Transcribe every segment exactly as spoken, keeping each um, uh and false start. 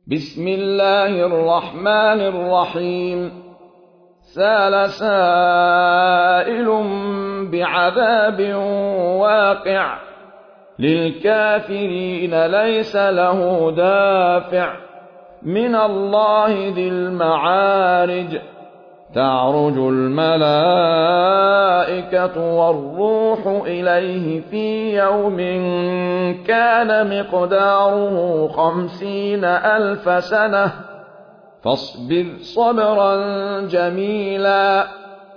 بسم الله الرحمن الرحيم سأل سائل بعذاب واقع للكافرين ليس له دافع من الله ذي المعارج تعرج الملائكة والروح إليه في يوم كان مقداره خمسين ألف سنة فاصبر صبرا جميلا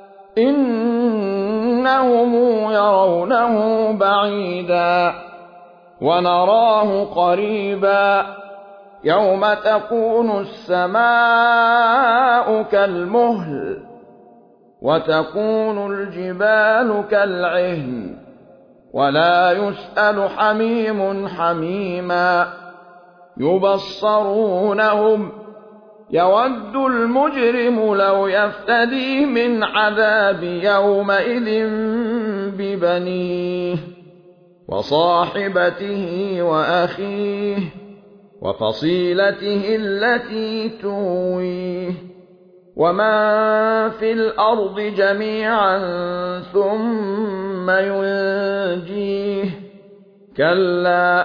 إنهم يرونه بعيدا ونراه قريبا يوم تكون السماء كالمهل وتكون الجبال كالعهن ولا يسأل حميم حميما يبصرونهم يود المجرم لو يفتدي من عذاب يومئذ ببنيه وصاحبته وأخيه وفصيلته التي تؤويه ومن في الأرض جميعا ثم ينجيه كلا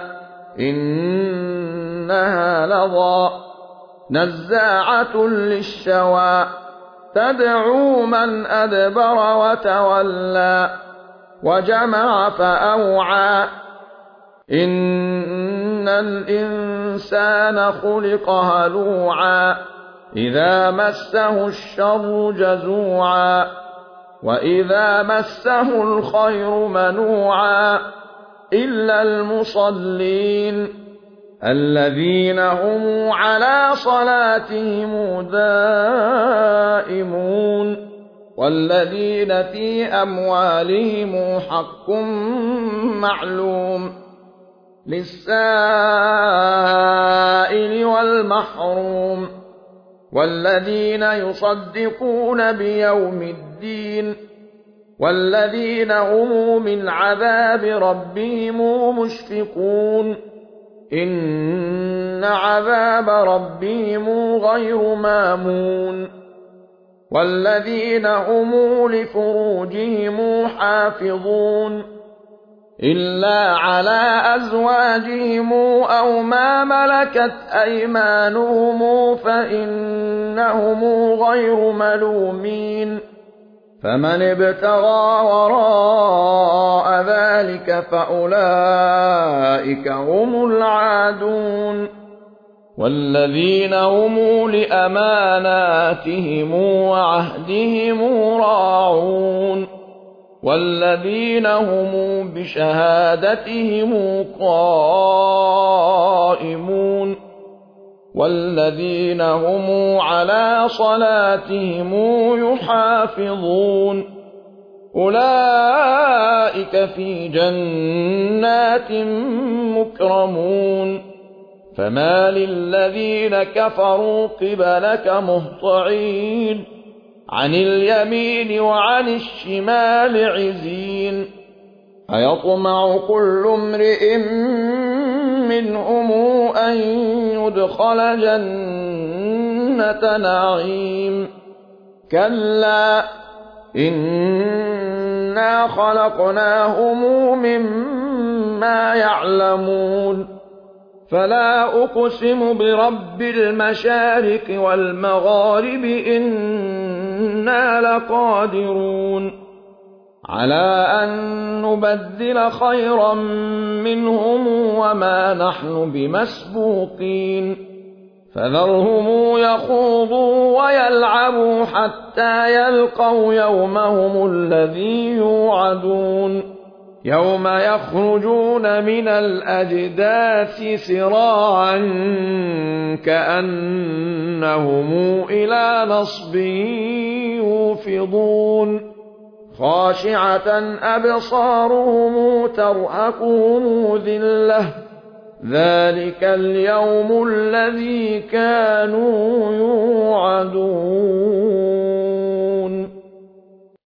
إنها لظى نزاعة للشوى تدعو من أدبر وتولى وجمع فأوعى إن الإنسان خلق هلوعا إذا مسه الشر جزوعا وإذا مسه الخير منوعا إلا المصلين الذين هم على صلاتهم دائمون والذين في أموالهم حق معلوم للسائل والمحروم والذين يصدقون بيوم الدين والذين هم من عذاب ربهم مشفقون إن عذاب ربهم غير مامون والذين هم لفروجهم حافظون إلا على أزواجهم أو ما ملكت أيمانهم فإنهم غير ملومين فمن ابتغى وراء ذلك فأولئك هم العادون والذين هم لأماناتهم وعهدهم راعون والذين هم بشهادتهم قائمون والذين هم على صلاتهم يحافظون أولئك في جنات مكرمون فما للذين كفروا قبلك مهطعين عن اليمين وعن الشمال عزين أيطمع كل امرئ منهم أن يدخل جنة نعيم كلا إنا خلقناهم مما يعلمون فلا أقسم برب المشارق والمغارب إنا لقادرون على أن نبدل خيرا منهم وما نحن بمسبوقين فذرهم يخوضوا ويلعبوا حتى يلقوا يومهم الذي يوعدون يوم يخرجون من الأجداث سراعا كأنهم إلى نصب يوفضون خاشعة أبصارهم ترهقهم ذلة ذلك اليوم الذي كانوا يوعدون